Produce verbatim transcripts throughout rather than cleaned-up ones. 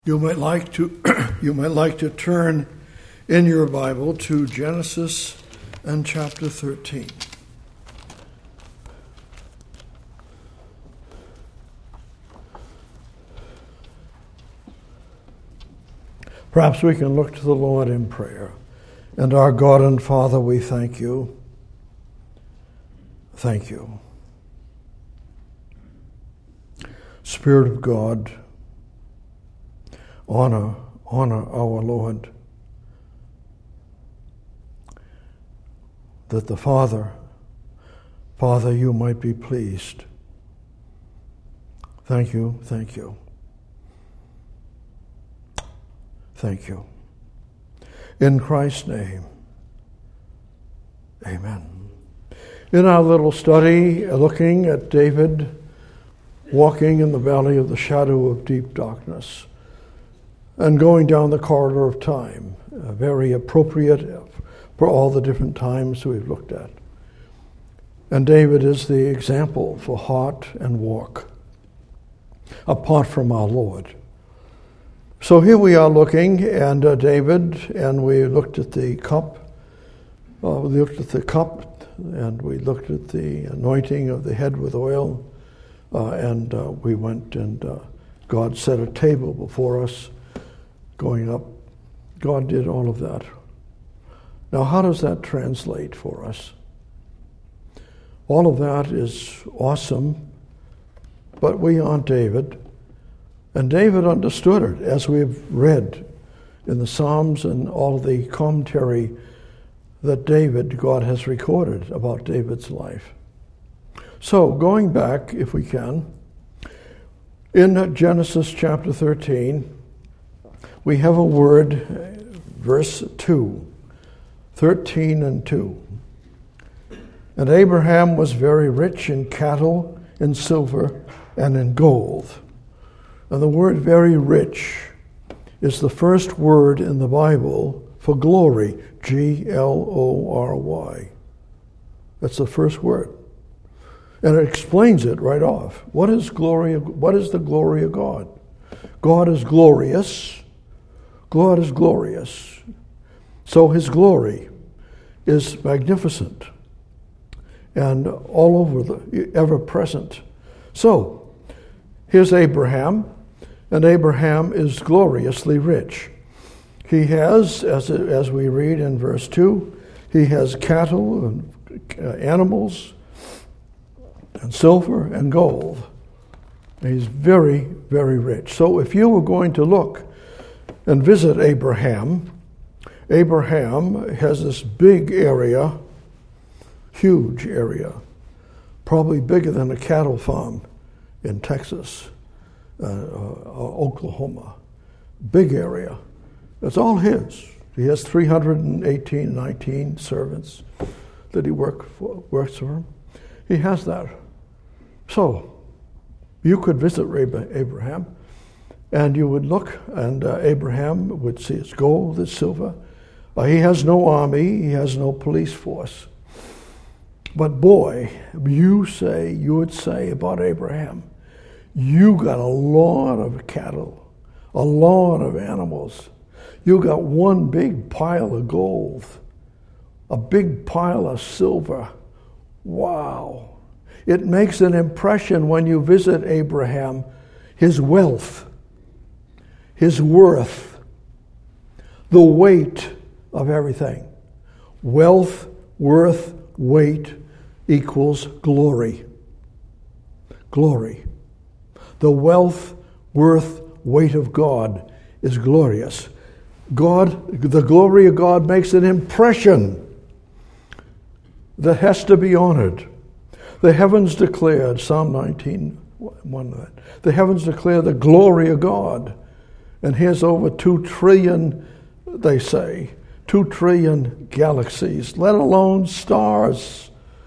You might like to you might like to turn in your Bible to Genesis and chapter thirteen. Perhaps we can look to the Lord in prayer. And our God and Father, we thank you. Thank you. Spirit of God, honor, honor our Lord, that the Father, Father, you might be pleased. Thank you, thank you. Thank you. In Christ's name, amen. In our little study, looking at David walking in the valley of the shadow of deep darkness and going down the corridor of time, uh, very appropriate for all the different times we've looked at. And David is the example for heart and walk, apart from our Lord. So here we are looking, and uh, David, and we looked at the cup, uh, we looked at the cup, and we looked at the anointing of the head with oil, uh, and uh, we went and uh, God set a table before us, going up. God did all of that. Now, how does that translate for us? All of that is awesome, but we aren't David. And David understood it, as we've read in the Psalms and all the commentary that David, God has recorded about David's life. So, going back, if we can, in Genesis chapter thirteen, we have a word, verse two, thirteen and two. And Abraham was very rich in cattle, in silver, and in gold. And the word very rich is the first word in the Bible for glory, G L O R Y. That's the first word. And it explains it right off. What is glory? What is the glory of God? God is glorious. God is glorious. So his glory is magnificent and all over the ever present. So here's Abraham. And Abraham is gloriously rich. He has, as as we read in verse two, he has cattle and uh, animals and silver and gold. He's very, very rich. So if you were going to look and visit Abraham, Abraham has this big area, huge area, probably bigger than a cattle farm in Texas. Uh, uh, Oklahoma, big area. It's all his. He has three hundred eighteen, nineteen servants that he work for, works for him. He has that. So you could visit Abraham, and you would look, and uh, Abraham would see his gold, his silver. Uh, he has no army. He has no police force. But boy, you say, you would say about Abraham, you got a lot of cattle, a lot of animals. You got one big pile of gold, a big pile of silver. Wow. It makes an impression when you visit Abraham, his wealth, his worth, the weight of everything. Wealth, worth, weight equals glory. Glory. The wealth, worth, weight of God is glorious. God, the glory of God makes an impression that has to be honored. The heavens declared, Psalm nineteen, one, the heavens declare the glory of God. And here's over two trillion, they say, two trillion galaxies, let alone stars.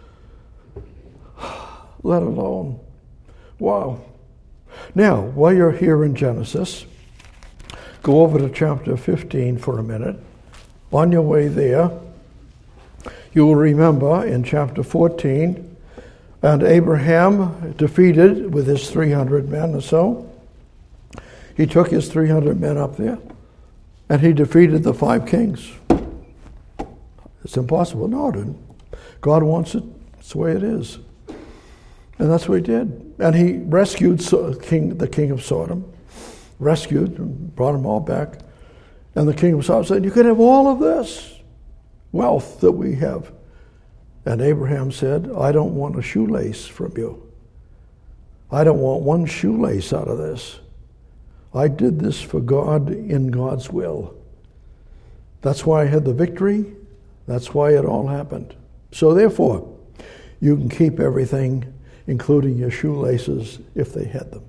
Let alone. Wow. Now, while you're here in Genesis, go over to chapter fifteen for a minute. On your way there, you will remember in chapter fourteen, and Abraham defeated with his three hundred men or so, He took his three hundred men up there, and he defeated the five kings. It's impossible. No, it didn't. God wants it. It's the way it is. And that's what he did. And he rescued king, the king of Sodom, rescued and brought them all back. And the king of Sodom said, you can have all of this wealth that we have. And Abraham said, I don't want a shoelace from you. I don't want one shoelace out of this. I did this for God in God's will. That's why I had the victory. That's why it all happened. So therefore, you can keep everything, including your shoelaces, if they had them.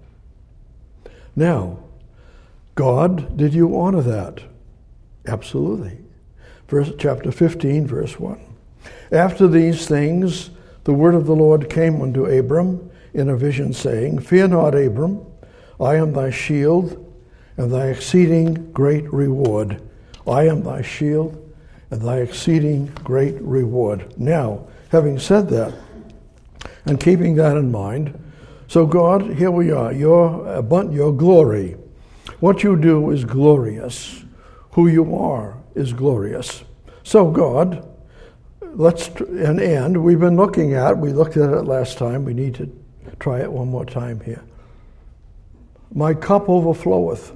Now, God, did you honor that? Absolutely. Verse, chapter fifteen, verse one. After these things, the word of the Lord came unto Abram in a vision, saying, Fear not, Abram, I am thy shield and thy exceeding great reward. I am thy shield and thy exceeding great reward. Now, having said that, and keeping that in mind, so God, here we are, your, your glory. What you do is glorious. Who you are is glorious. So God, let's, and, and we've been looking at, we looked at it last time, we need to try it one more time here. My cup overfloweth.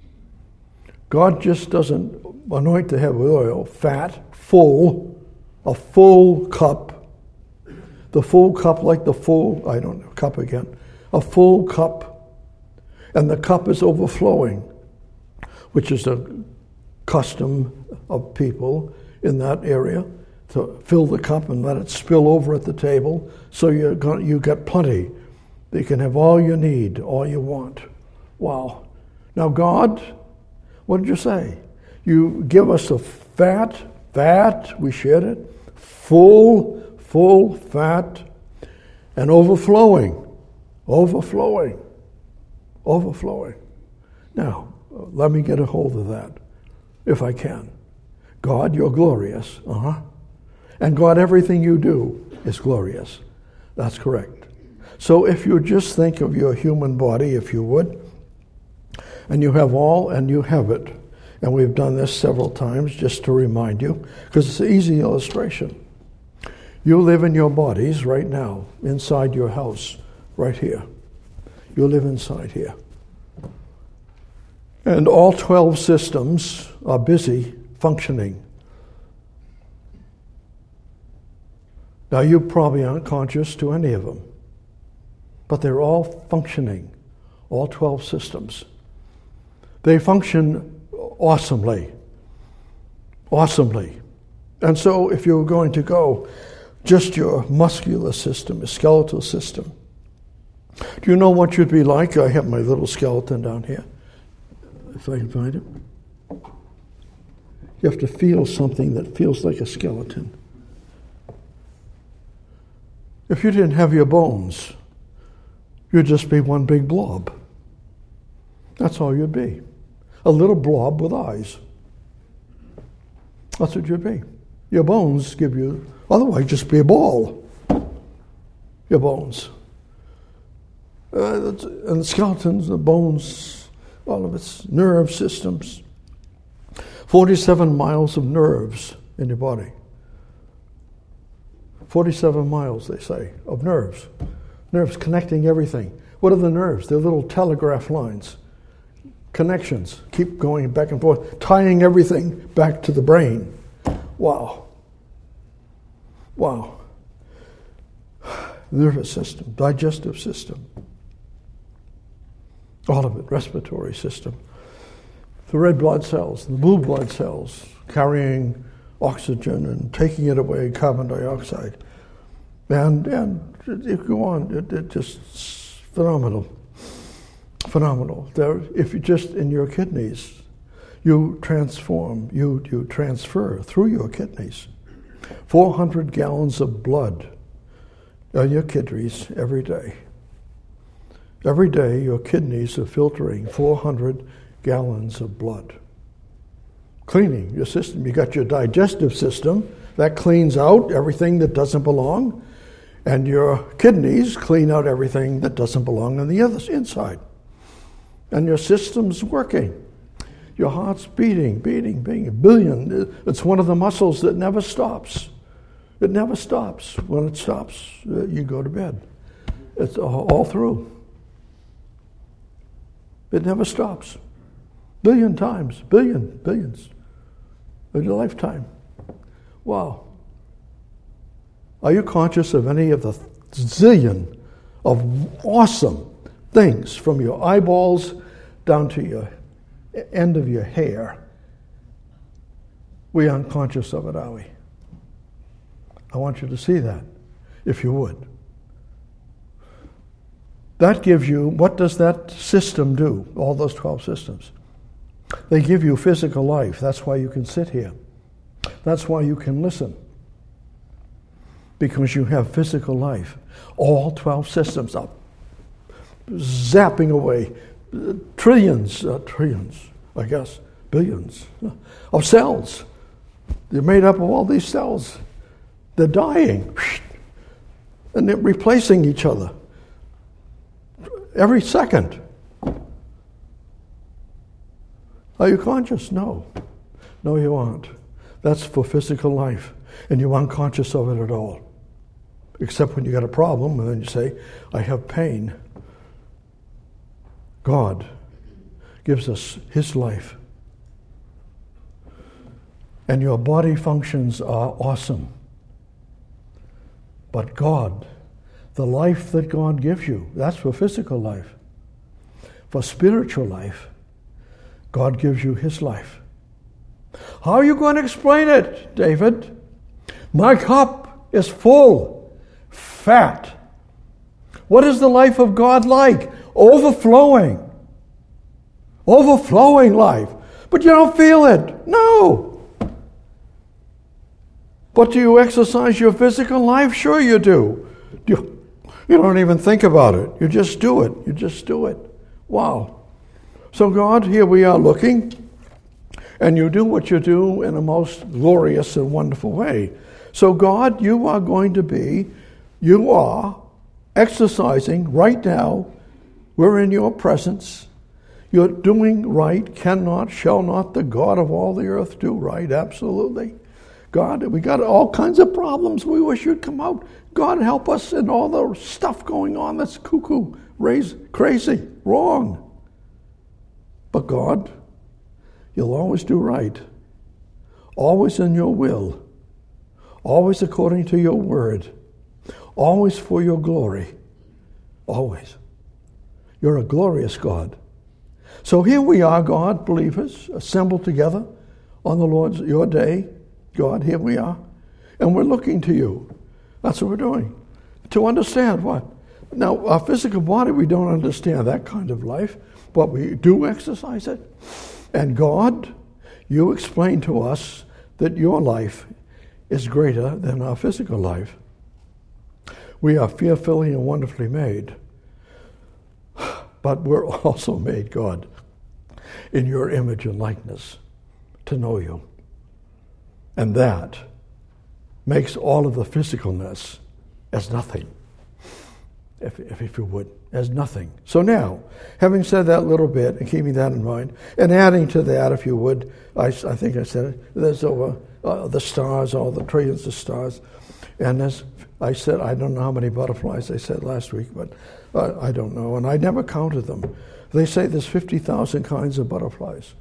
God just doesn't anoint the head with oil, fat, full, a full cup. The full cup, like the full, I don't know, cup again, a full cup, and the cup is overflowing, which is a custom of people in that area, to fill the cup and let it spill over at the table, so you're going, you get plenty. You can have all you need, all you want. Wow. Now God, what did you say? You give us a fat, fat, we shared it, full, full, fat, and overflowing, overflowing, overflowing. Now, let me get a hold of that, if I can. God, you're glorious. Uh-huh. And God, everything you do is glorious. That's correct. So if you just think of your human body, if you would, and you have all, and you have it, and we've done this several times just to remind you, because it's an easy illustration. You live in your bodies right now, inside your house, right here. You live inside here. And all twelve systems are busy functioning. Now, you probably aren't conscious to any of them, but they're all functioning, all twelve systems. They function awesomely, awesomely. And so if you're going to go just your muscular system, your skeletal system, do you know what you'd be like? I have my little skeleton down here, if I can find it. You have to feel something that feels like a skeleton. If you didn't have your bones, you'd just be one big blob. That's all you'd be. A little blob with eyes. That's what you'd be. Your bones give you, otherwise just be a ball. Your bones. Uh, and the skeletons, the bones, all of its nerve systems. forty-seven miles of nerves in your body. forty-seven miles, they say, of nerves. Nerves connecting everything. What are the nerves? They're little telegraph lines. Connections. Keep going back and forth, tying everything back to the brain. Wow. Wow. Nervous system, digestive system. All of it, respiratory system. The red blood cells, the blue blood cells, carrying oxygen and taking it away, carbon dioxide. And and it go on, it, it just phenomenal. Phenomenal. There, if you just in your kidneys, you transform, you you transfer through your kidneys. four hundred gallons of blood in your kidneys every day. Every day your kidneys are filtering four hundred gallons of blood. Cleaning your system. You got your digestive system that cleans out everything that doesn't belong, and your kidneys clean out everything that doesn't belong on the other inside. and your system's working. Your heart's beating, beating, beating, a billion. It's one of the muscles that never stops. It never stops. When it stops, you go to bed. It's all through. It never stops. Billion times, billion, billions. In your lifetime. Wow. Are you conscious of any of the zillion of awesome things from your eyeballs down to your end of your hair? We're unconscious of it, are we? I want you to see that, if you would. That gives you, what does that system do, all those twelve systems? They give you physical life. That's why you can sit here. That's why you can listen. Because you have physical life. All twelve systems up, zapping away trillions, uh, trillions, I guess, billions of cells. They're made up of all these cells. They're dying. And they're replacing each other every second. Are you conscious? No. No, you aren't. That's for physical life. And you're unconscious of it at all. Except when you got a problem and then you say, I have pain. God gives us His life. And your body functions are awesome. But God, the life that God gives you, that's for physical life. For spiritual life, God gives you His life. How are you going to explain it, David? My cup is full, fat. What is the life of God like? Overflowing. Overflowing life. But you don't feel it. No. But do you exercise your physical life? Sure you do. You, you don't even think about it. You just do it. You just do it. Wow. So God, here we are looking, and you do what you do in a most glorious and wonderful way. So God, you are going to be, you are exercising right now. We're in your presence. You're doing right. Cannot, shall not the God of all the earth do right? Absolutely. God, we got all kinds of problems. We wish you'd come out. God, help us in all the stuff going on that's cuckoo, raise, crazy, wrong. But God, you'll always do right. Always in your will. Always according to your word. Always for your glory. Always. You're a glorious God. So here we are, God, believers, assembled together on the Lord's, your day. God, here we are. And we're looking to you. That's what we're doing. To understand what? Now, our physical body, we don't understand that kind of life, but we do exercise it. And God, you explain to us that your life is greater than our physical life. We are fearfully and wonderfully made. But we're also made, God, in your image and likeness to know you. And that makes all of the physicalness as nothing, if, if, if you would, as nothing. So now, having said that little bit and keeping that in mind, and adding to that, if you would, I, I think I said it, there's over uh, the stars, all the trillions of stars. And as I said, I don't know how many butterflies I said last week, but uh, I don't know. And I never counted them. They say there's fifty thousand kinds of butterflies.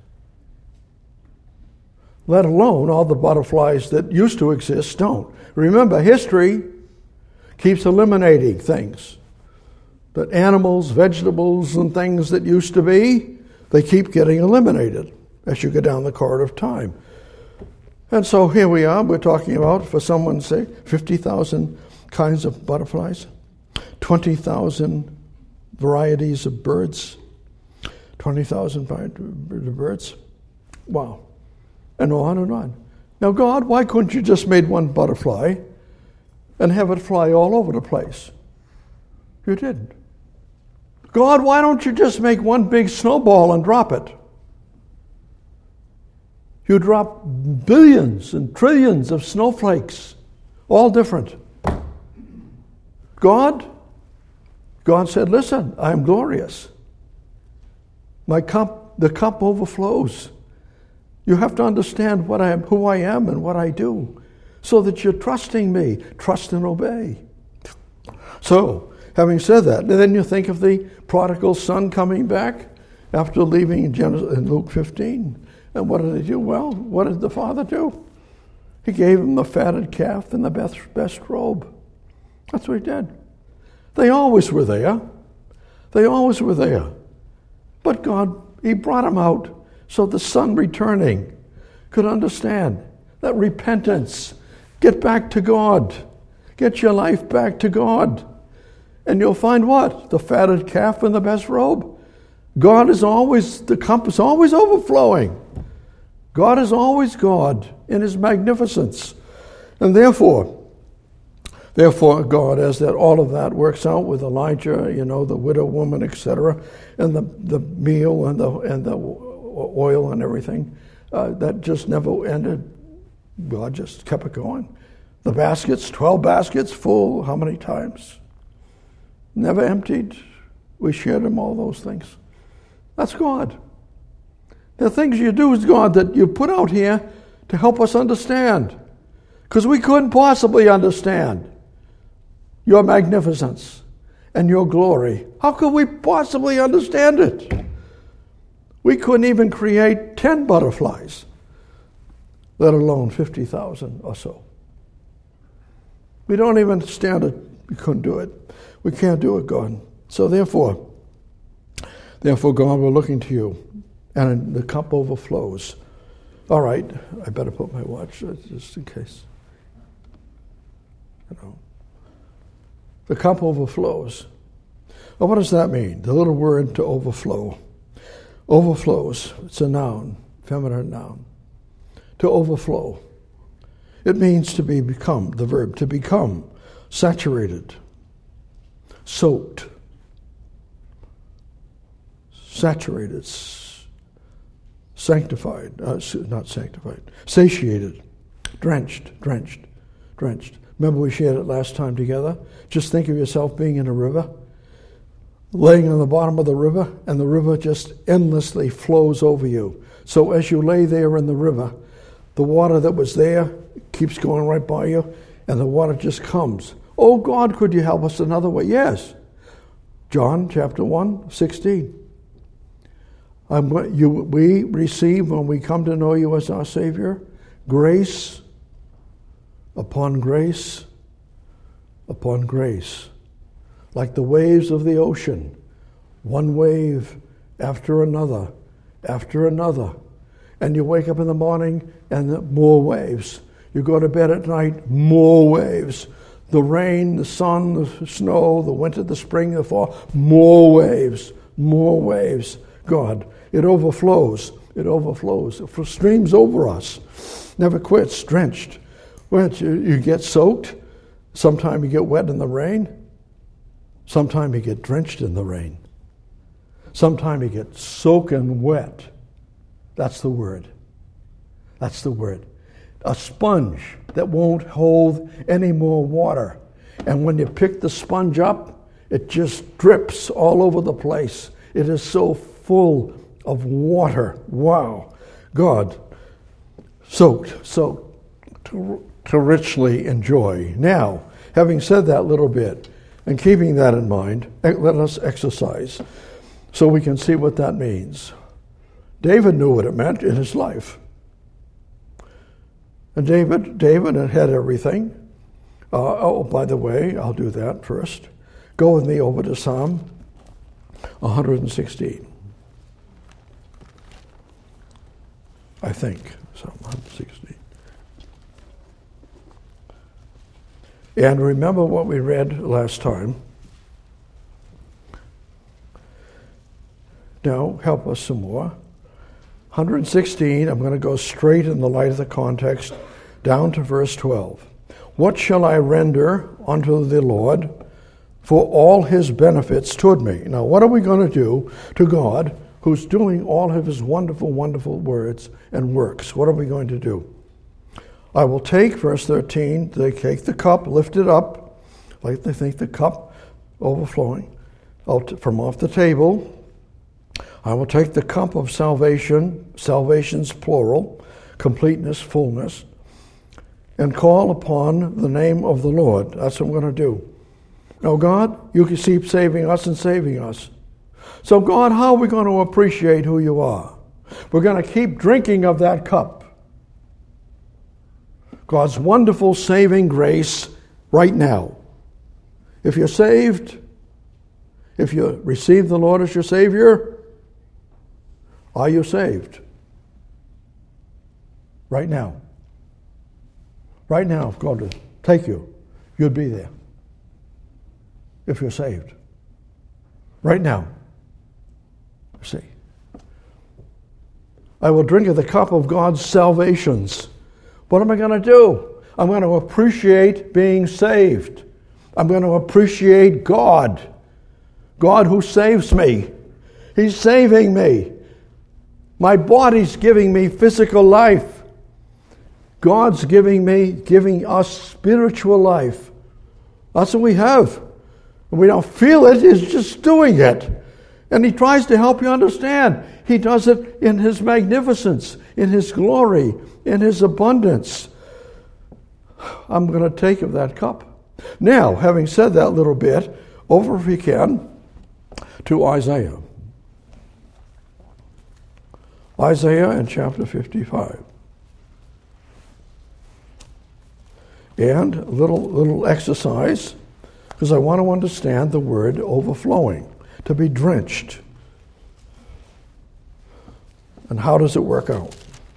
Let alone all the butterflies that used to exist don't. Remember, history keeps eliminating things. That animals, vegetables, and things that used to be, they keep getting eliminated as you go down the corridor of time. And so here we are, we're talking about, for someone's sake, fifty thousand kinds of butterflies, twenty thousand varieties of birds, twenty thousand birds. Wow. And on and on. Now, God, why couldn't you just make one butterfly and have it fly all over the place? You didn't. God, why don't you just make one big snowball and drop it? You drop billions and trillions of snowflakes, all different. God, God said, listen, I'm glorious. My cup, the cup overflows. You have to understand what I am, who I am and what I do, so that you're trusting me. Trust and obey. So, having said that, and then you think of the prodigal son coming back after leaving in, Genesis, in Luke fifteen. And what did he do? Well, what did the father do? He gave him the fatted calf and the best, best robe. That's what he did. They always were there. They always were there. But God, he brought him out so the son returning could understand that repentance, get back to God. Get your life back to God. And you'll find what? The fatted calf and the best robe. God is always, the cup is always overflowing. God is always God in his magnificence. And therefore, therefore God, as that all of that works out with Elijah, you know, the widow woman, et cetera, and the, the meal and the and the oil and everything, uh, that just never ended. God just kept it going. The baskets, twelve baskets full, how many times? Never emptied. We shared them, all those things. That's God. The things you do is God that you put out here to help us understand. Because we couldn't possibly understand your magnificence and your glory. How could we possibly understand it? We couldn't even create ten butterflies, let alone fifty thousand or so. We don't even understand it. We couldn't do it. We can't do it, God. So therefore, therefore, God, we're looking to you. And the cup overflows. All right, I better put my watch just in case. You know, the cup overflows. Well, what does that mean? The little word to overflow. Overflows. It's a noun, feminine noun. To overflow. It means to be become, the verb, to become saturated, soaked, saturated, sanctified, uh, not sanctified, satiated, drenched, drenched, drenched. Remember we shared it last time together? Just think of yourself being in a river, laying on the bottom of the river, and the river just endlessly flows over you. So as you lay there in the river, the water that was there keeps going right by you, and the water just comes. Oh God, could you help us another way? Yes. John chapter one, sixteen. I'm, you, we receive, when we come to know you as our Savior, grace upon grace upon grace. Like the waves of the ocean, one wave after another, after another. And you wake up in the morning and more waves. You go to bed at night, more waves. The rain, the sun, the snow, the winter, the spring, the fall, more waves, more waves. God, it overflows, it overflows. It streams over us, never quits, drenched. Wet, you, you get soaked, sometimes you get wet in the rain, sometimes you get drenched in the rain, sometimes you get soaking wet. That's the word. That's the word. A sponge that won't hold any more water. And when you pick the sponge up, it just drips all over the place. It is so full of water. Wow. God, soaked, soaked to, to richly enjoy. Now, having said that little bit, and keeping that in mind, let us exercise so we can see what that means. David knew what it meant in his life. And David, David had everything. Uh, oh, by the way, I'll do that first. Go with me over to Psalm one hundred sixteen. I think, Psalm one hundred sixteen. And remember what we read last time. Now, help us some more. one hundred sixteen, I'm going to go straight in the light of the context, down to verse twelve. What shall I render unto the Lord for all his benefits toward me? Now, what are we going to do to God, who's doing all of his wonderful, wonderful words and works? What are we going to do? I will take, verse thirteen, they take the cup, lift it up, like they think the cup overflowing out from off the table. I will take the cup of salvation, salvation's plural, completeness, fullness, and call upon the name of the Lord. That's what I'm going to do. Now, God, you can keep saving us and saving us. So, God, how are we going to appreciate who you are? We're going to keep drinking of that cup. God's wonderful saving grace right now. If you're saved, if you receive the Lord as your Savior, are you saved? Right now. Right now, if God would take you, you'd be there. If you're saved. Right now. See. I will drink of the cup of God's salvations. What am I going to do? I'm going to appreciate being saved. I'm going to appreciate God. God who saves me. He's saving me. My body's giving me physical life. God's giving me, giving us spiritual life. That's what we have. And we don't feel it, He's just doing it. And He tries to help you understand. He does it in His magnificence, in His glory, in His abundance. I'm going to take of that cup. Now, having said that little bit, over if you can to Isaiah. Isaiah in chapter fifty-five. And a little, little exercise, because I want to understand the word overflowing, to be drenched. And how does it work out?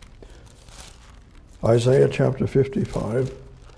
Isaiah chapter fifty-five.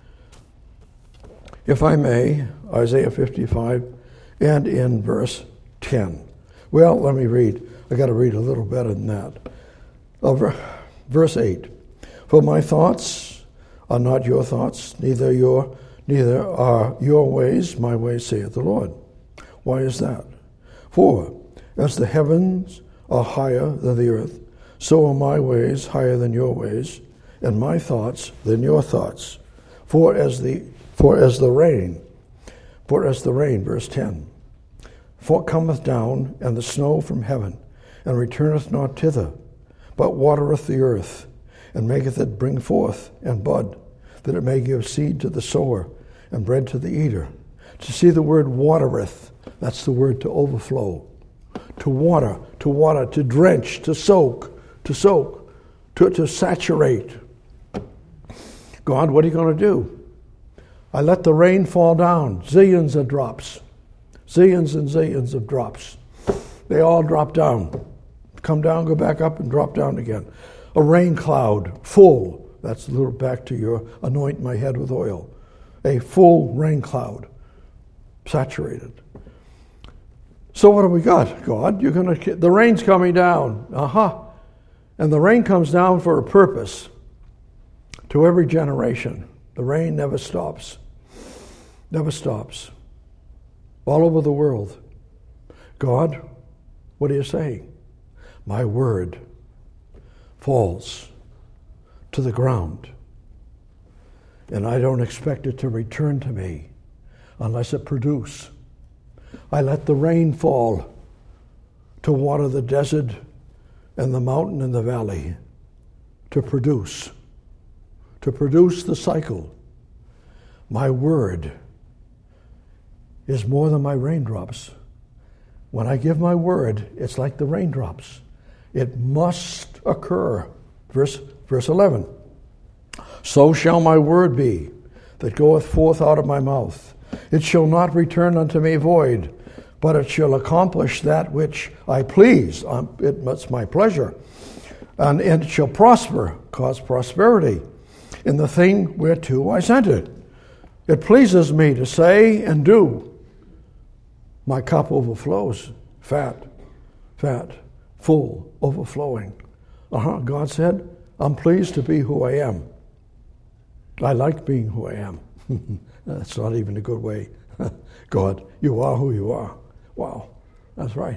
If I may, Isaiah fifty-five, and in verse ten. Well, let me read. I got to read a little better than that. Over verse eight. For my thoughts are not your thoughts, neither your neither are your ways my ways, saith the Lord. Why is that? For as the heavens are higher than the earth, so are my ways higher than your ways, and my thoughts than your thoughts. For as the for as the rain, for as the rain, verse ten, for cometh down, and the snow from heaven, and returneth not thither, but watereth the earth, and maketh it bring forth and bud, that it may give seed to the sower, and bread to the eater. To see the word watereth, that's the word to overflow. To water, to water, to drench, to soak, to soak, to, to saturate. God, what are you going to do? I let the rain fall down, zillions of drops, zillions and zillions of drops. They all drop down. Come down, go back up, and drop down again. A rain cloud, full. That's a little back to your anoint my head with oil. A full rain cloud, saturated. So what have we got, God? You're going to the rain's coming down. Uh-huh. And the rain comes down for a purpose. To every generation. The rain never stops. Never stops. All over the world. God, what are you saying? My word falls to the ground, and I don't expect it to return to me unless it produce. I let the rain fall to water the desert and the mountain and the valley, to produce, to produce the cycle. My word is more than my raindrops. When I give my word, it's like the raindrops. It must occur. Verse, verse eleven. So shall my word be that goeth forth out of my mouth. It shall not return unto me void, but it shall accomplish that which I please. Um, it's my pleasure. And it shall prosper, cause prosperity, in the thing whereto I sent it. It pleases me to say and do. My cup overflows, fat, fat, full, overflowing. Uh-huh, God said, I'm pleased to be who I am. I like being who I am. That's not even a good way. God, you are who you are. Wow, that's right.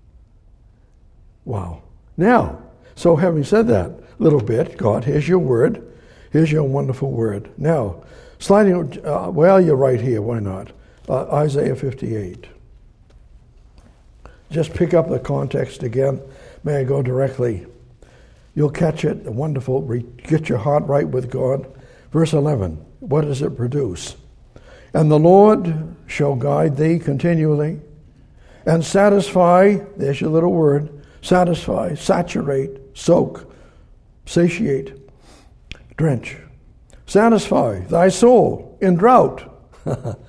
Wow. Now, so having said that little bit, God, here's your word. Here's your wonderful word. Now, sliding, uh, well, you're right here, why not? Uh, Isaiah fifty-eight. just pick up the context again. May I go directly? You'll catch it. Wonderful. Get your heart right with God. Verse eleven. What does it produce? And the Lord shall guide thee continually and satisfy, there's your little word, satisfy, saturate, soak, satiate, drench. Satisfy thy soul in drought. no,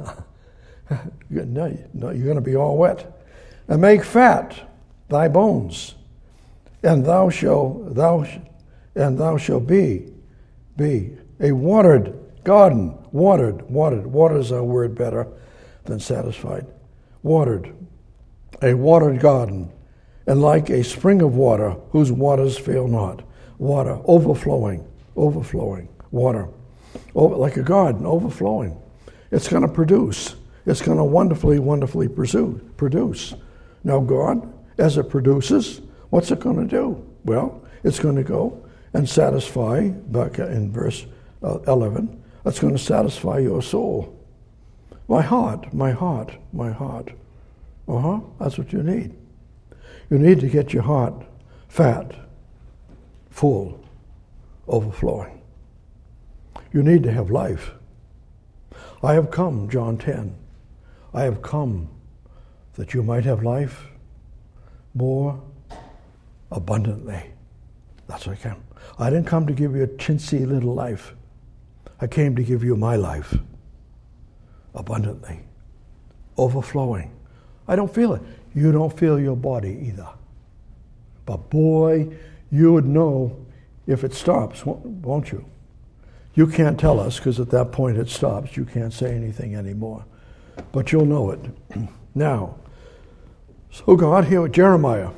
no, you're going to be all wet. And make fat thy bones, and thou shalt thou and thou shalt be be a watered garden. Watered, watered. Water is a word better than satisfied. Watered. A watered garden, and like a spring of water whose waters fail not. Water, overflowing, overflowing. Water, over, like a garden, overflowing. It's going to produce. It's going to wonderfully, wonderfully pursue, produce. Now God, as it produces, what's it going to do? Well, it's going to go and satisfy, back in verse eleven, it's going to satisfy your soul. My heart, my heart, my heart. Uh-huh, that's what you need. You need to get your heart fat, full, overflowing. You need to have life. I have come, John ten, I have come that you might have life more abundantly. That's what I came. I didn't come to give you a chintzy little life. I came to give you my life abundantly, overflowing. I don't feel it. You don't feel your body either. But boy, you would know if it stops, won't you? You can't tell us, because at that point it stops. You can't say anything anymore. But you'll know it. Now, so God, here with Jeremiah.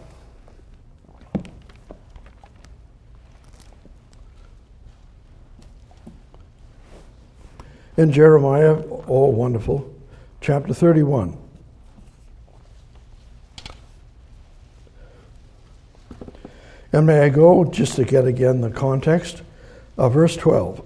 In Jeremiah, oh wonderful, chapter thirty-one. And may I go, just to get again the context, uh, verse twelve.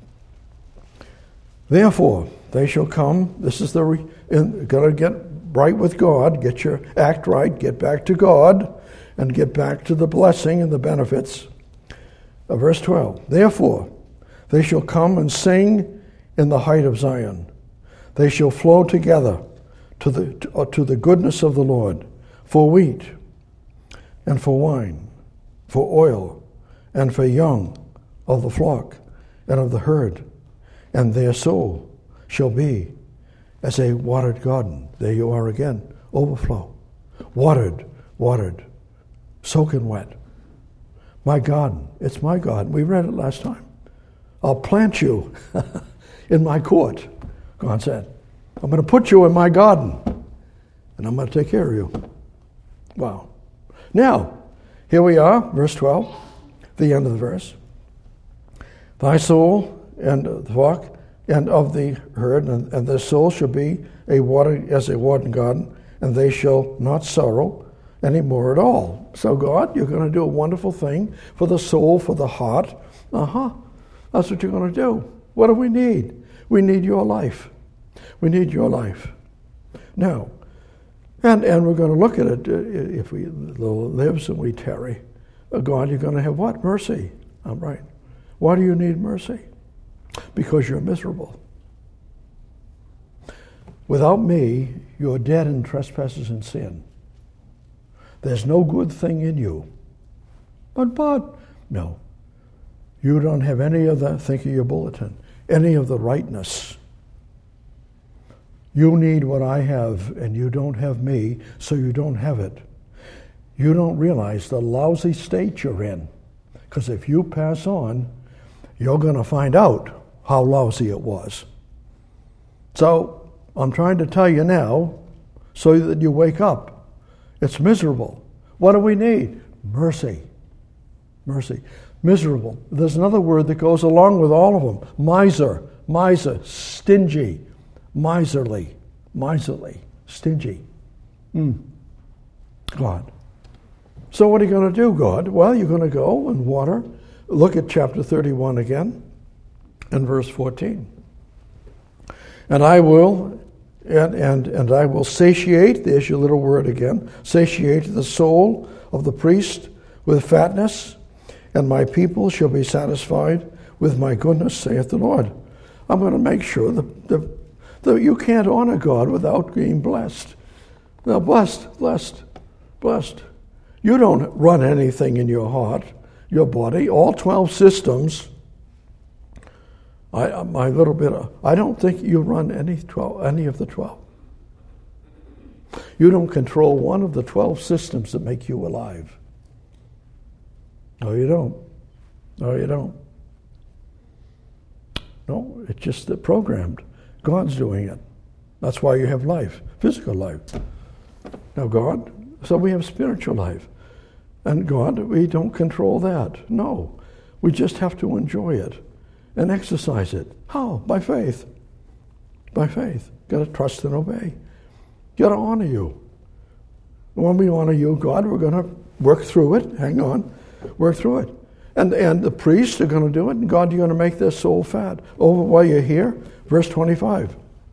Therefore, they shall come, this is the, re, in, gotta get right with God, get your act right, get back to God, and get back to the blessing and the benefits. Uh, verse twelve, therefore, they shall come and sing in the height of Zion. They shall flow together to the, to, uh, to the goodness of the Lord, for wheat, and for wine, for oil, and for young of the flock, and of the herd, and their soul shall be as a watered garden. There you are again, overflow. Watered, watered, soaking wet. My garden, it's my garden. We read it last time. I'll plant you in my court, God said. I'm going to put you in my garden, and I'm going to take care of you. Wow. Now, here we are, verse twelve, the end of the verse. Thy soul and the flock and of the herd, and, and their soul shall be a water as a watered garden, and they shall not sorrow any more at all. So God, you're going to do a wonderful thing for the soul, for the heart. Uh-huh. That's what you're going to do. What do we need? We need your life. We need your life. Now, and, and we're going to look at it, uh, if we lives and we tarry. Uh, God, you're going to have what? Mercy. I'm right. Why do you need mercy? Because you're miserable. Without me, you're dead in trespasses and sin. There's no good thing in you. But, but, no. You don't have any of the, think of your bulletin, any of the rightness. You need what I have, and you don't have me, so you don't have it. You don't realize the lousy state you're in. Because if you pass on, you're going to find out how lousy it was. So, I'm trying to tell you now, so that you wake up. It's miserable. What do we need? Mercy. Mercy. Miserable. There's another word that goes along with all of them. Miser. Miser. Stingy. Miserly. Miserly. Stingy. Mm. God. So what are you going to do, God? Well, you're going to go and water. Look at chapter thirty-one again and verse fourteen. And I will And, and, and I will satiate, there's your little word again, satiate the soul of the priest with fatness, and my people shall be satisfied with my goodness, saith the Lord. I'm going to make sure that, that, that you can't honor God without being blessed. Now, blessed, blessed, blessed. You don't run anything in your heart, your body, all twelve systems. I, my little bit of, I don't think you run any twelve, any of the twelve. You don't control one of the twelve systems that make you alive. No, you don't. No, you don't. No, it's just that programmed. God's doing it. That's why you have life, physical life. Now God, so we have spiritual life. And God, we don't control that. No, we just have to enjoy it and exercise it. How? By faith. By faith. Got to trust and obey. Got to honor you. When we honor you, God, we're going to work through it. Hang on. Work through it. And and the priests are going to do it. And God, you're going to make their soul fat. Over while you're here, verse twenty-five.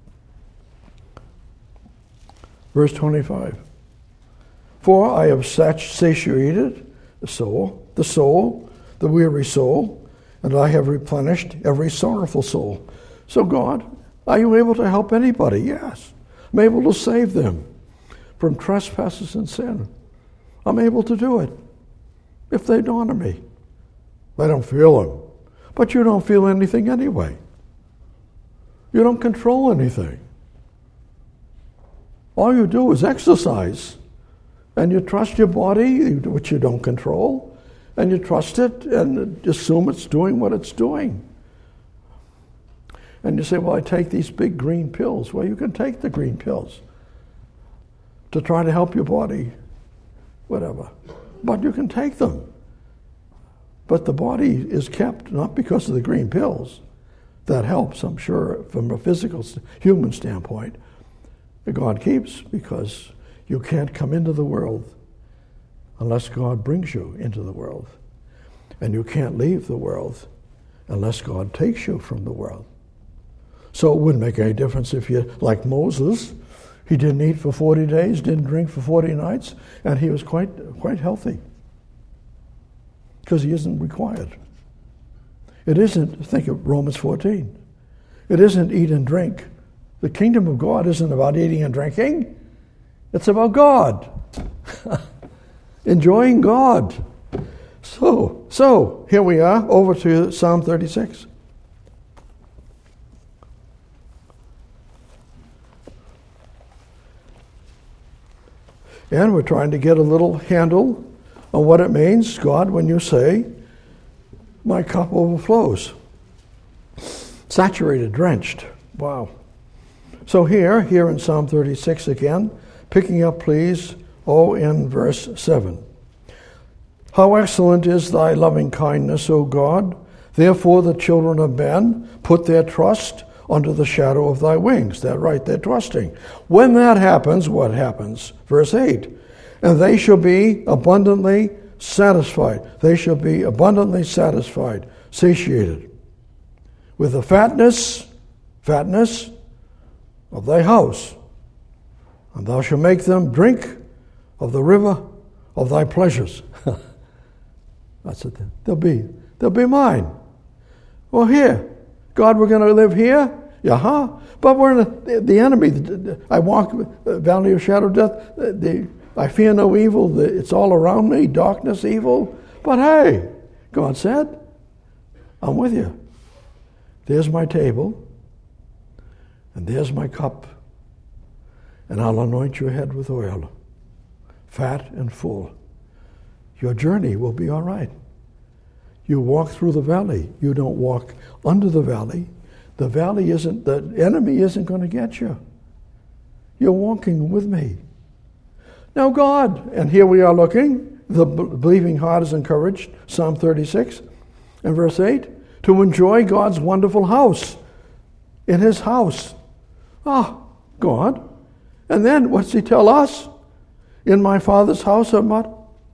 Verse twenty-five. For I have satiated the soul, the soul, the weary soul, and I have replenished every sorrowful soul. So God, are you able to help anybody? Yes. I'm able to save them from trespasses and sin. I'm able to do it if they'd honor me. I don't feel them. But you don't feel anything anyway. You don't control anything. All you do is exercise. And you trust your body, which you don't control, and you trust it and assume it's doing what it's doing. And you say, well, I take these big green pills. Well, you can take the green pills to try to help your body, whatever. But you can take them. But the body is kept not because of the green pills. That helps, I'm sure, from a physical, human standpoint. God keeps because you can't come into the world unless God brings you into the world. And you can't leave the world unless God takes you from the world. So it wouldn't make any difference if you, like Moses, he didn't eat for forty days, didn't drink for forty nights, and he was quite quite healthy. Because he isn't required. It isn't, think of Romans fourteen. It isn't eat and drink. The kingdom of God isn't about eating and drinking. It's about God. Enjoying God. So, so here we are, over to Psalm thirty-six. And we're trying to get a little handle on what it means, God, when you say, my cup overflows. Saturated, drenched. Wow. So here, here in Psalm thirty-six again, picking up, please, oh, in verse seven. How excellent is thy loving kindness, O God! Therefore the children of men put their trust under the shadow of thy wings. That's right, they're trusting. When that happens, what happens? Verse eight. And they shall be abundantly satisfied. They shall be abundantly satisfied, satiated, with the fatness, fatness of thy house. And thou shalt make them drink of the river of thy pleasures. That's it. They'll be, they'll be mine. Well, here, God, we're going to live here? Yeah, huh? But we're in the, the enemy. I walk the valley of shadow of death. The, the, I fear no evil. The, it's all around me, darkness, evil. But hey, God said, I'm with you. There's my table, and there's my cup, and I'll anoint your head with oil, fat and full. Your journey will be all right. You walk through the valley. You don't walk under the valley. The valley isn't, the enemy isn't going to get you. You're walking with me. Now God, and here we are looking, the believing heart is encouraged, Psalm thirty-six and verse eight, to enjoy God's wonderful house, in his house. Ah, God. And then what's he tell us? In my Father's house are what?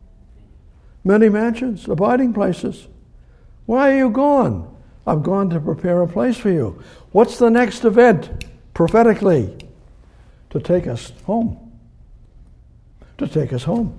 Many mansions, abiding places. Why are you gone? I've gone to prepare a place for you. What's the next event prophetically? to take us home. To take us home.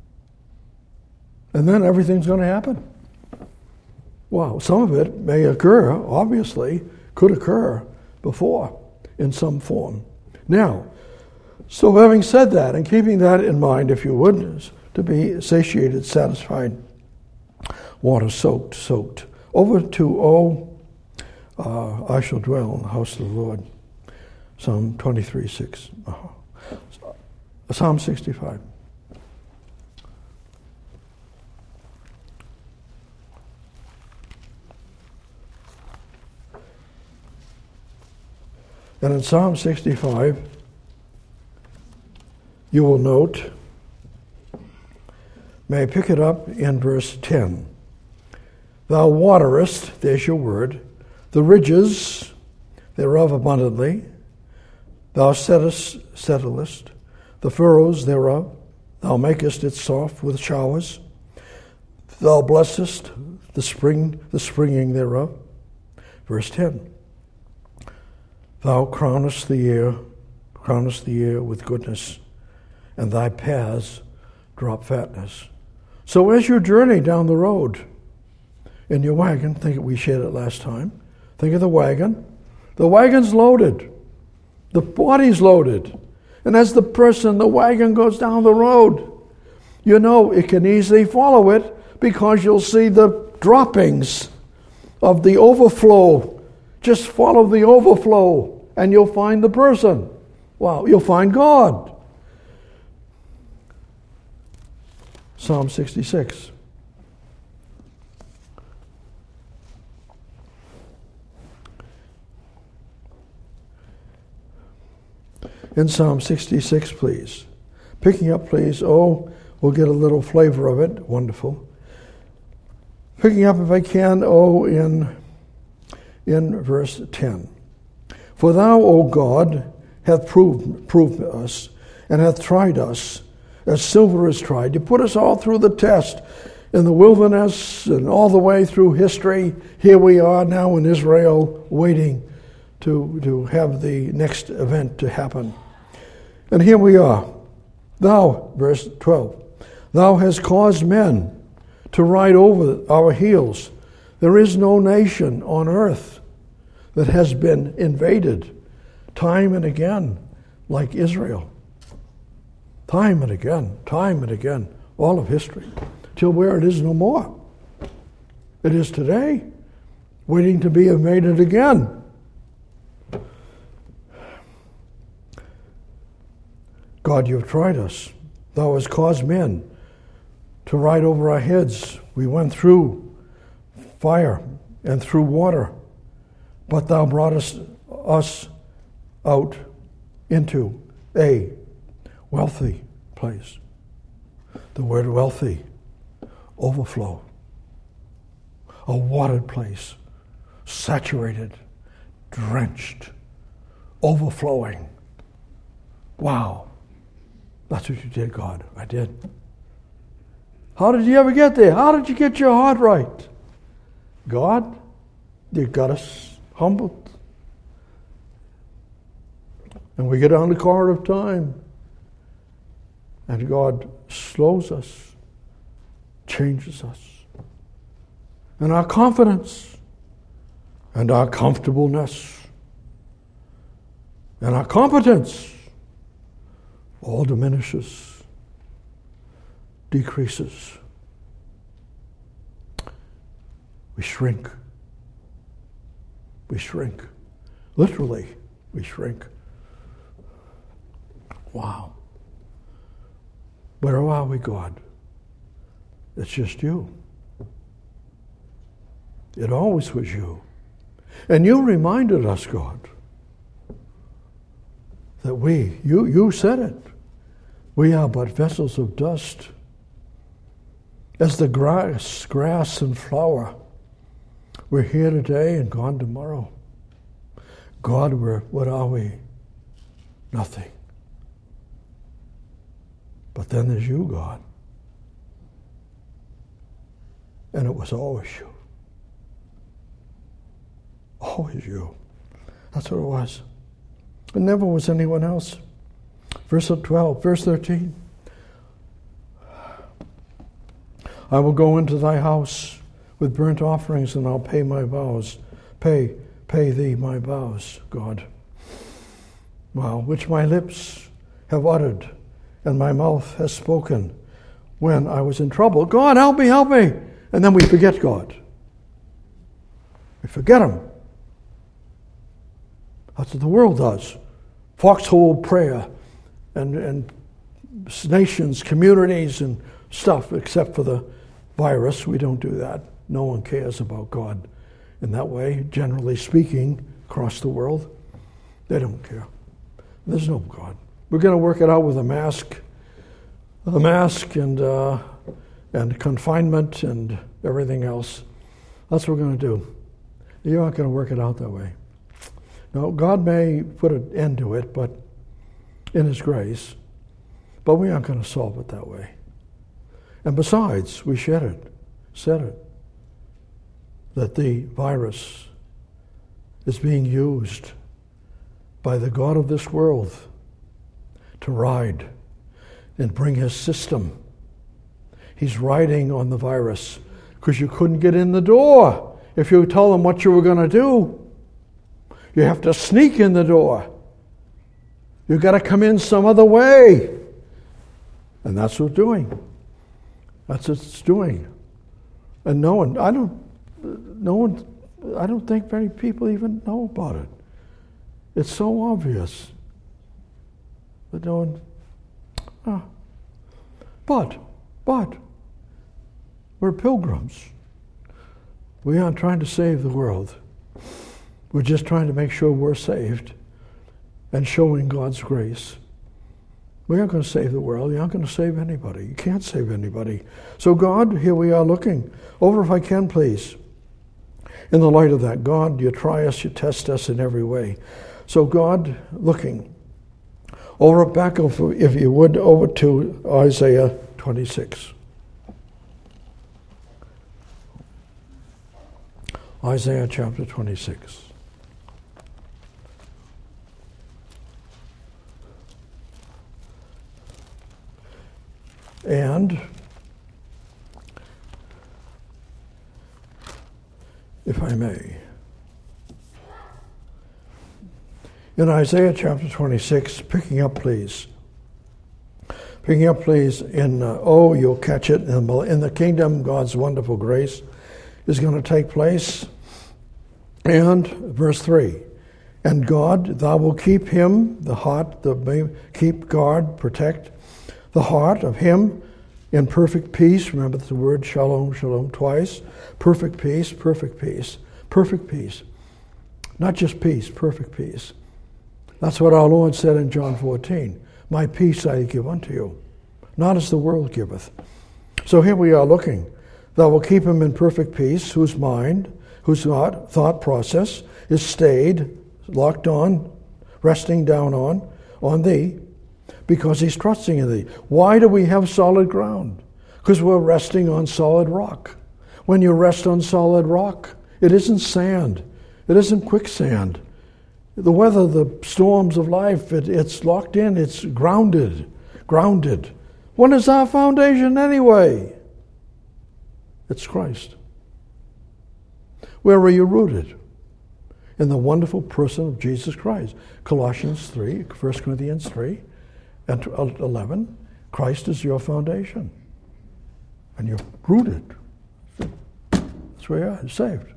And then everything's going to happen. Wow, some of it may occur, obviously, could occur before in some form. Now, so having said that, and keeping that in mind, if you would, to be satiated, satisfied, water soaked, soaked. Over to, oh, uh, I shall dwell in the house of the Lord. Psalm twenty-three, six. Uh-huh. Psalm sixty-five. And in Psalm sixty-five, you will note, may I pick it up in verse ten. Thou waterest, there's your word, the ridges thereof abundantly. Thou settest, settlest the furrows thereof. Thou makest it soft with showers. Thou blessest the spring, the springing thereof. Verse ten. Thou crownest the year, crownest the year with goodness, and thy paths drop fatness. So as you journey down the road in your wagon, think we shared it last time, think of the wagon. The wagon's loaded. The body's loaded. And as the person, the wagon goes down the road, you know it can easily follow it because you'll see the droppings of the overflow. Just follow the overflow and you'll find the person. Wow, you'll find God. Psalm sixty-six. In Psalm sixty-six, please. Picking up, please. Oh, we'll get a little flavor of it. Wonderful. Picking up, if I can, oh, in, in verse ten. For thou, O God, hath proved, proved us, and hath tried us, as silver is tried. You put us all through the test in the wilderness and all the way through history. Here we are now in Israel waiting to, to have the next event to happen. And here we are. Thou, verse twelve, thou hast caused men to ride over our heels. There is no nation on earth that has been invaded time and again like Israel. Time and again, time and again, all of history, till where it is no more. It is today, waiting to be invaded again. God, you have tried us. Thou hast caused men to ride over our heads. We went through fire and through water, but thou broughtest us out into a wealthy place. The word wealthy, overflow. A watered place, saturated, drenched, overflowing. Wow. That's what you did, God. I did. How did you ever get there? How did you get your heart right? God, you got us humbled. And we get on the corridor of time. And God slows us, changes us. And our confidence and our comfortableness and our competence all diminishes, decreases. We shrink. We shrink. Literally, we shrink. Wow. Where are we, God? It's just you. It always was you. And you reminded us, God, that we, you, you said it, we are but vessels of dust. As the grass, grass and flower, we're here today and gone tomorrow. God, we're, what are we? Nothing. But then there's you, God. And it was always you. Always you. That's what it was. It never was anyone else. Verse twelve, verse thirteen. I will go into thy house with burnt offerings, and I'll pay my vows. Pay, pay thee my vows, God. Wow, which my lips have uttered, and my mouth has spoken when I was in trouble. God, help me, help me. And then we forget God. We forget him. That's what the world does. Foxhole prayer and, and nations, communities, and stuff, except for the virus. We don't do that. No one cares about God in that way, generally speaking, across the world. They don't care. There's no God. We're going to work it out with a mask, a mask and uh, and confinement and everything else. That's what we're going to do. You're not going to work it out that way. No, God may put an end to it, but in His grace, but we aren't going to solve it that way. And besides, we said it, said it, that the virus is being used by the God of this world to ride and bring his system. He's riding on the virus because you couldn't get in the door if you told him what you were going to do. You have to sneak in the door. You've got to come in some other way. And that's what it's doing. That's what it's doing. And no one, I don't, no one, I don't think many people even know about it. It's so obvious. But no one, ah. But, but, we're pilgrims. We aren't trying to save the world. We're just trying to make sure we're saved and showing God's grace. We aren't going to save the world. You aren't going to save anybody. You can't save anybody. So God, here we are looking. Over if I can, please. In the light of that, God, you try us, you test us in every way. So God, looking. Over back, if you would, over to Isaiah twenty-six. Isaiah chapter twenty-six. And if I may, in Isaiah chapter twenty-six, picking up please, picking up please in, uh, oh, you'll catch it, in, in the kingdom, God's wonderful grace is going to take place. And verse three, and God, thou will keep him, the heart, the keep, guard, protect, the heart of him in perfect peace. Remember the word shalom, shalom twice. Perfect peace, perfect peace, perfect peace. Not just peace, perfect peace. That's what our Lord said in John fourteen. My peace I give unto you, not as the world giveth. So here we are looking. Thou will keep him in perfect peace, whose mind, whose thought, thought process is stayed, locked on, resting down on, on thee, because he's trusting in thee. Why do we have solid ground? Because we're resting on solid rock. When you rest on solid rock, it isn't sand. It isn't quicksand. The weather, the storms of life, it, it's locked in. It's grounded. Grounded. What is our foundation anyway? It's Christ. Where are you rooted? In the wonderful person of Jesus Christ. Colossians three, First Corinthians three, and eleven, Christ is your foundation. And you're rooted. That's where you are, you're saved.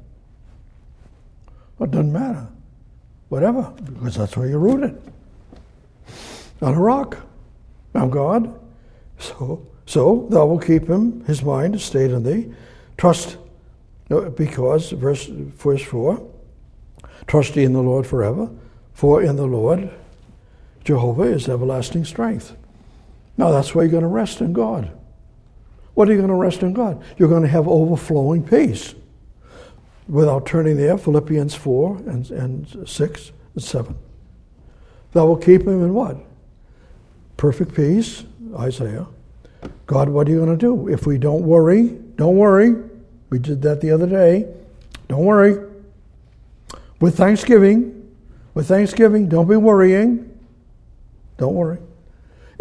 Well, it doesn't matter. Whatever, because that's where you're rooted. On a rock. Now God, so so thou will keep him, his mind stayed in thee. Trust, because, verse, verse four, trust ye in the Lord forever, for in the Lord Jehovah is everlasting strength. Now that's where you're going to rest in God. What are you going to rest in God? You're going to have overflowing peace. Without turning there, Philippians four and, and six and seven. Thou will keep him in what? Perfect peace, Isaiah. God, what are you going to do? If we don't worry, don't worry. We did that the other day. Don't worry. With thanksgiving, with thanksgiving, don't be worrying. Don't worry.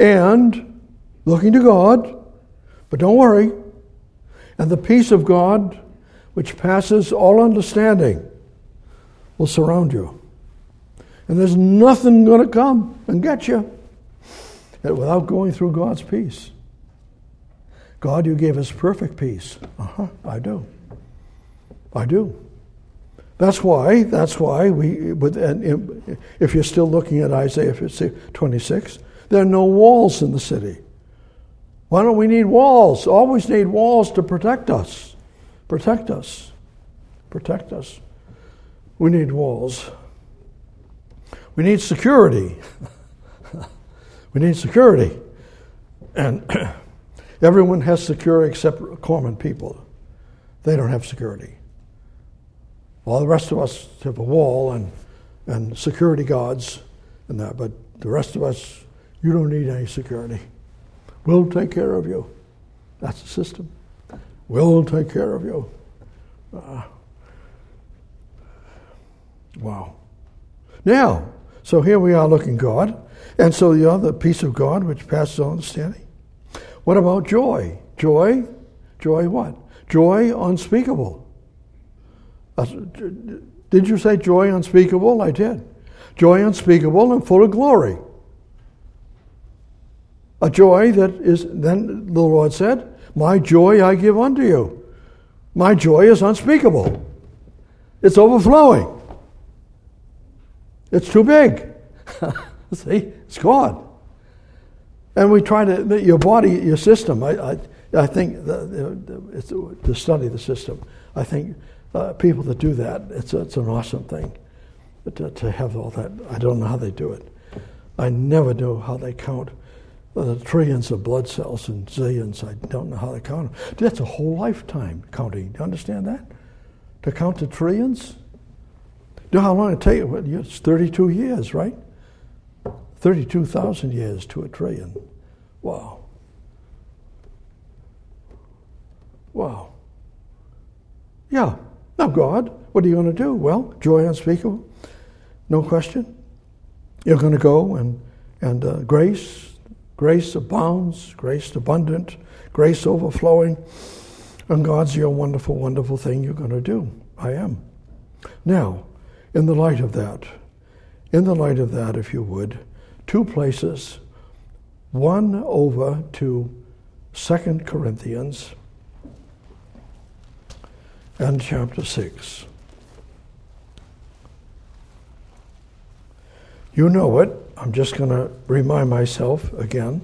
and looking to God, but don't worry, and the peace of God, which passes all understanding, will surround you. And there's nothing going to come and get you without going through God's peace. God, you gave us perfect peace. Uh-huh, I do. I do. That's why, that's why we, if you're still looking at Isaiah twenty-six, there are no walls in the city. Why don't we need walls? Always need walls to protect us. Protect us. Protect us. We need walls. We need security. We need security. And everyone has security except common people. They don't have security. All the rest of us have a wall and, and security guards and that, but the rest of us, you don't need any security. We'll take care of you. That's the system. We'll take care of you. Uh, wow. Now, so here we are looking God, and so the other peace of God, which passes all understanding. What about joy? Joy? Joy what? Joy unspeakable. Uh, did you say joy unspeakable? I did. Joy unspeakable and full of glory. A joy that is, then the Lord said, my joy I give unto you. My joy is unspeakable. It's overflowing. It's too big. See, it's God. And we try to, your body, your system, I I, I think, the, the, it's, to study the system, I think uh, people that do that, it's, it's an awesome thing. But to, to have all that, I don't know how they do it. I never know how they count the trillions of blood cells and zillions. I don't know how they count them. That's a whole lifetime counting. Do you understand that? To count the trillions? Do you know how long it takes? Well, it's thirty-two years, right? thirty-two thousand years to a trillion. Wow. Wow. Yeah. Now, God, what are you going to do? Well, joy unspeakable. No question. You're going to go and, and uh, grace, grace abounds, grace abundant, grace overflowing. And God's your wonderful, wonderful thing you're going to do. I am. Now, in the light of that, in the light of that, if you would, two places, one over to Second Corinthians and chapter six. You know it. I'm just going to remind myself again.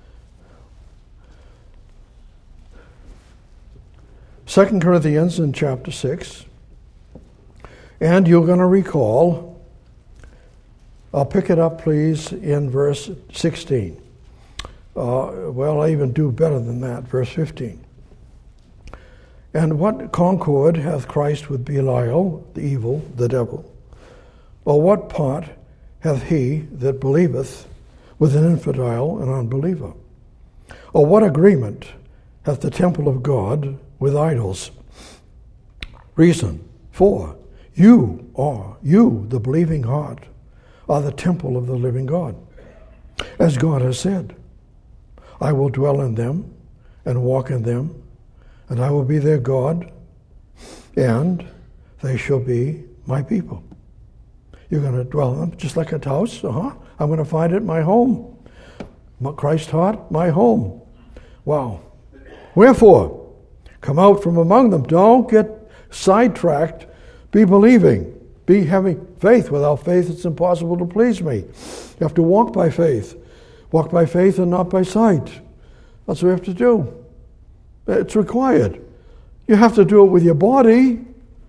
Second Corinthians in chapter six. And you're going to recall, I'll pick it up, please, in verse sixteen. Uh, well, I even do better than that, verse fifteen. And what concord hath Christ with Belial, the evil, the devil? Or what part hath he that believeth with an infidel and unbeliever? Or what agreement hath the temple of God with idols? Reason, for you are, you, the believing heart, are the temple of the living God. As God has said, I will dwell in them and walk in them, and I will be their God, and they shall be my people. You're going to dwell in them just like a house. Uh-huh. I'm going to find it my home. Christ's heart, my home. Wow. Wherefore, come out from among them. Don't get sidetracked. Be believing. Be having faith. Without faith, it's impossible to please me. You have to walk by faith. Walk by faith and not by sight. That's what we have to do. It's required. You have to do it with your body.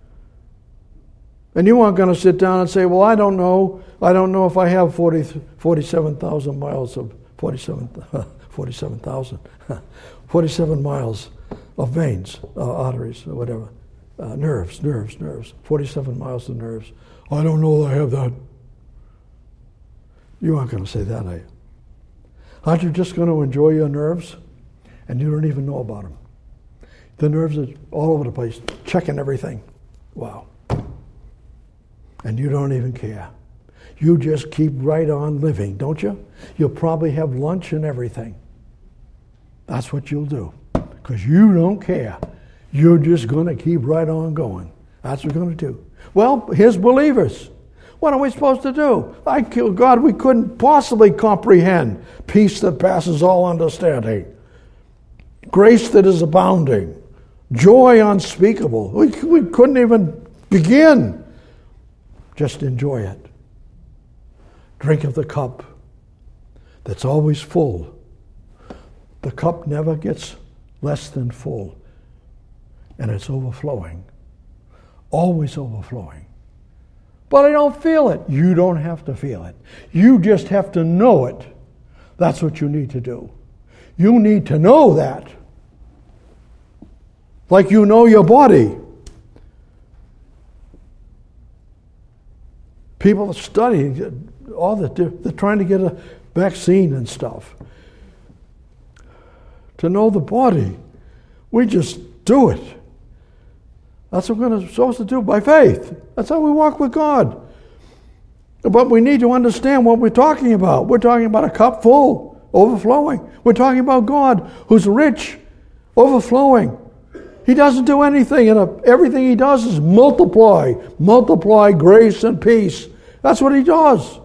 And you aren't going to sit down and say, well, I don't know. I don't know if I have forty, forty-seven thousand miles of, forty-seven, forty-seven thousand, forty-seven miles of veins, uh, arteries, or whatever. Uh, nerves, nerves, nerves. forty-seven miles of nerves. I don't know that I have that. You aren't going to say that, are you? Aren't you just going to enjoy your nerves? And you don't even know about them. The nerves are all over the place, checking everything. Wow. And you don't even care. You just keep right on living, don't you? You'll probably have lunch and everything. That's what you'll do. Because you don't care. You're just going to keep right on going. That's what we're going to do. Well, here's believers. What are we supposed to do? I kill God, we couldn't possibly comprehend peace that passes all understanding, grace that is abounding, joy unspeakable. We, we couldn't even begin. Just enjoy it. Drink of the cup that's always full. The cup never gets less than full, and it's overflowing. Always overflowing. But I don't feel it. You don't have to feel it. You just have to know it. That's what you need to do. You need to know that. Like you know your body. People are studying all that. They're, they're trying to get a vaccine and stuff. To know the body, we just do it. That's what we're supposed to do by faith. That's how we walk with God. But we need to understand what we're talking about. We're talking about a cup full, overflowing. We're talking about God who's rich, overflowing. He doesn't do anything, and everything he does is multiply, multiply grace and peace. That's what he does.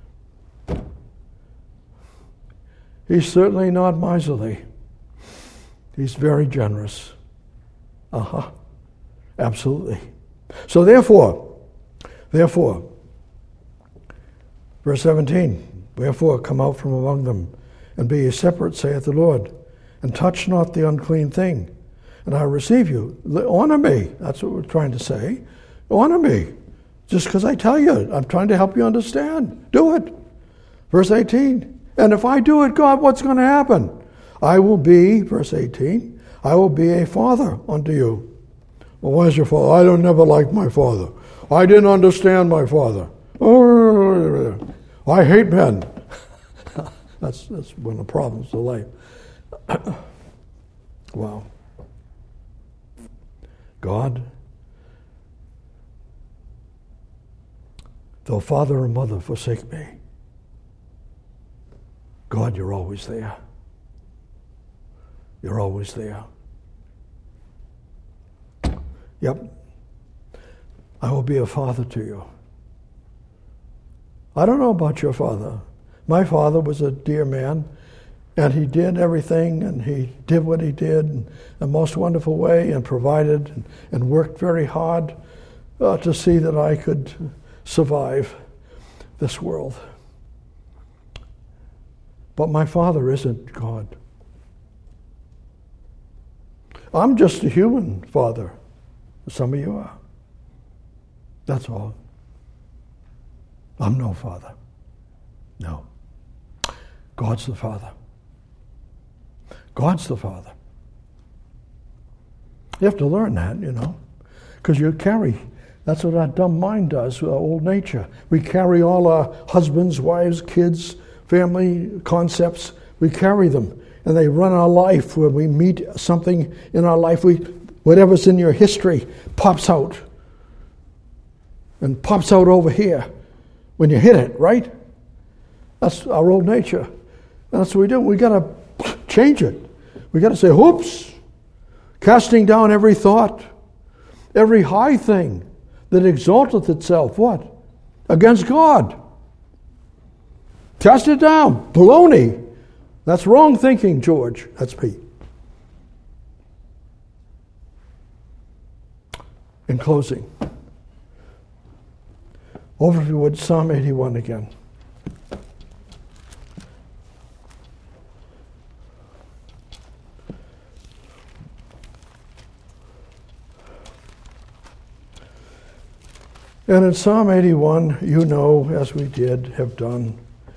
He's certainly not miserly. He's very generous. Uh-huh. Absolutely. So therefore, therefore, verse seventeen, wherefore come out from among them, and be ye separate, saith the Lord, and touch not the unclean thing, and I receive you. Honor me. That's what we're trying to say. Honor me. Just because I tell you, I'm trying to help you understand. Do it. Verse eighteen, and if I do it, God, what's going to happen? I will be, verse eighteen, I will be a father unto you. Well, where's your father? I don't never like my father. I didn't understand my father. Oh, I hate men. that's that's one of the problems of life. Wow. God, though father and mother forsake me, God, you're always there. You're always there. Yep. I will be a father to you. I don't know about your father. My father was a dear man, and he did everything, and he did what he did in a most wonderful way, and provided and, and worked very hard uh, to see that I could survive this world. But my father isn't God. I'm just a human father. Some of you are. That's all. I'm no father. No. God's the Father. God's the Father. You have to learn that, you know, because you carry. That's what our dumb mind does, our old nature. We carry all our husbands, wives, kids, family concepts. We carry them, and they run our life. When we meet something in our life, we whatever's in your history pops out. And pops out over here when you hit it, right? That's our old nature. And that's what we do. We got to change it. We got to say, whoops, casting down every thought, every high thing that exalteth itself, what? Against God. Cast it down. Baloney. That's wrong thinking, George. That's me. In closing, over if you would, Psalm eighty-one again. And in Psalm eighty-one, you know, as we did, have done,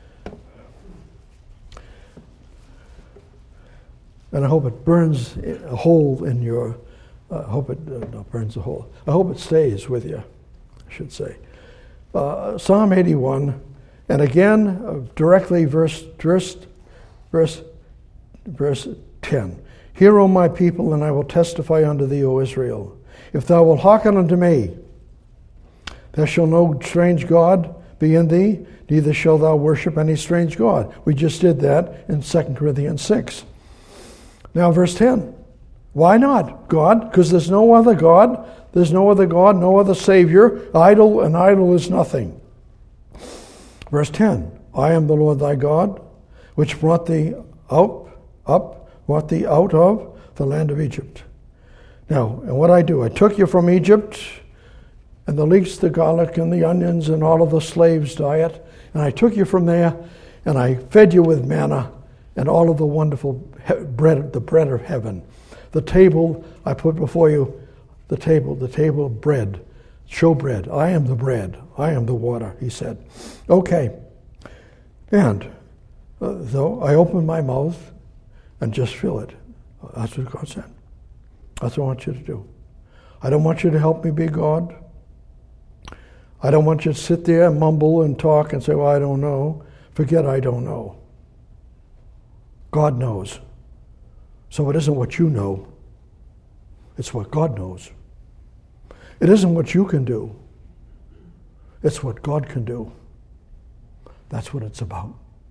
and I hope it burns a hole in your, I hope it uh, no, burns a hole. I hope it stays with you, I should say. Uh, Psalm eighty-one, and again, uh, directly verse, verse, verse, verse ten. Hear, O my people, and I will testify unto thee, O Israel. If thou wilt hearken unto me, there shall no strange God be in thee, neither shalt thou worship any strange god. We just did that in Second Corinthians six. Now verse ten. Why not? God? Because there's no other God. There's no other God, no other Savior. Idol, an idol is nothing. Verse ten. I am the Lord thy God, which brought thee out, up, brought thee out of the land of Egypt. Now, and what I do, I took you from Egypt, and the leeks, the garlic, and the onions, and all of the slaves' diet, and I took you from there, and I fed you with manna, and all of the wonderful bread, the bread of heaven. The table I put before you, the table, the table of bread, show bread. I am the bread. I am the water, he said. Okay. And uh, so I open my mouth and just fill it. That's what God said. That's what I want you to do. I don't want you to help me be God. I don't want you to sit there and mumble and talk and say, well, I don't know. Forget I don't know. God knows. So it isn't what you know. It's what God knows. It isn't what you can do. It's what God can do. That's what it's about.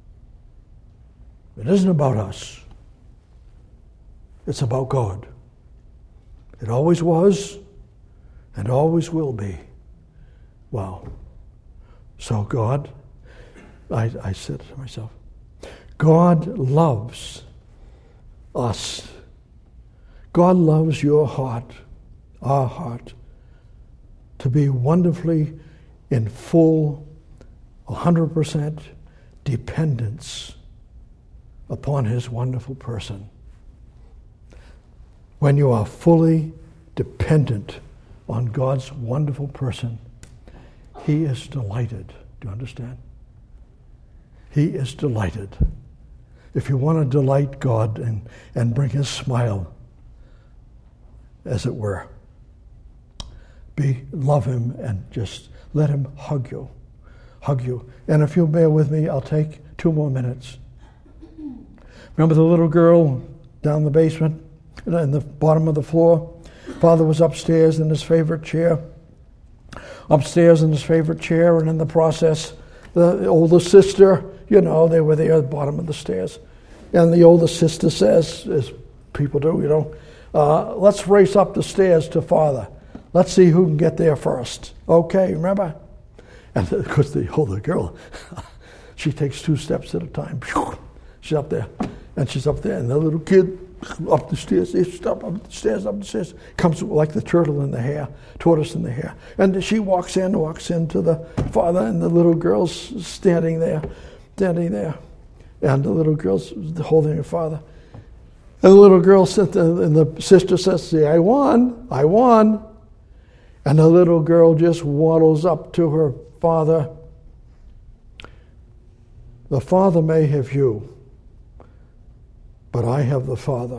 It isn't about us. It's about God. It always was and always will be. Wow. So God, I, I said to myself, God loves us. God loves your heart, our heart, to be wonderfully in full, one hundred percent dependence upon his wonderful person. When you are fully dependent on God's wonderful person, he is delighted. Do you understand? He is delighted. If you want to delight God and, and bring his smile, as it were, be love him and just let him hug you. Hug you. And if you'll bear with me, I'll take two more minutes. Remember the little girl down the basement, in the bottom of the floor? Father was upstairs in his favorite chair. Upstairs in his favorite chair, and in the process, the older sister, you know, they were there at the bottom of the stairs. And the older sister says, as people do, you know, uh, let's race up the stairs to Father. Let's see who can get there first. Okay, remember? And of course, the older girl, she takes two steps at a time. She's up there, and she's up there, and the little kid up the stairs, up, up the stairs, up the stairs, comes like the turtle in the hair, tortoise in the hair. And she walks in, walks into the father, and the little girl's standing there, standing there. And the little girl's holding her father. And the little girl said, and the sister says, see, I won, I won. And the little girl just waddles up to her father. The Father may have you, but I have the Father.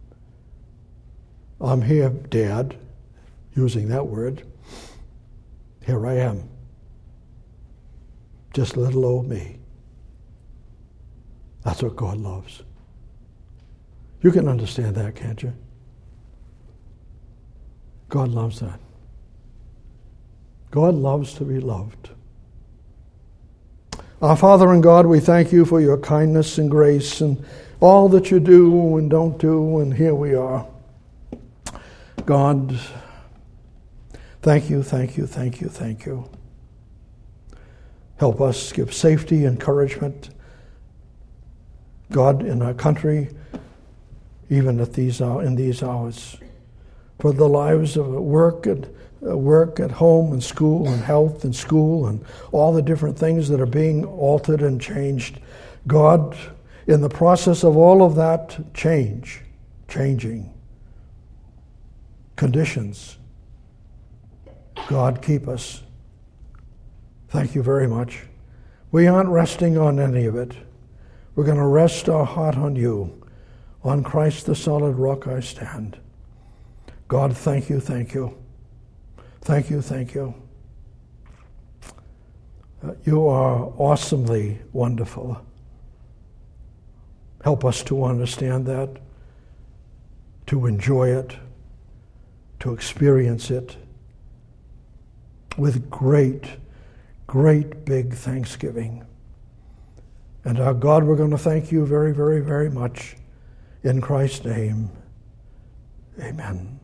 I'm here, Dad, using that word. Here I am. Just little old me. That's what God loves. You can understand that, can't you? God loves that. God loves to be loved. Our Father and God, we thank you for your kindness and grace and all that you do and don't do, and here we are. God, thank you, thank you, thank you, thank you. Help us give safety, encouragement, God, in our country, even at these in these hours, for the lives of work and uh, work at home and school and health and school and all the different things that are being altered and changed. God, in the process of all of that change, changing conditions, God, keep us. Thank you very much. We aren't resting on any of it. We're going to rest our heart on you. On Christ, the solid rock, I stand. God, thank you, thank you. Thank you, thank you. Uh, you are awesomely wonderful. Help us to understand that, to enjoy it, to experience it with great, great big thanksgiving. And our God, we're going to thank you very, very, very much. In Christ's name, amen.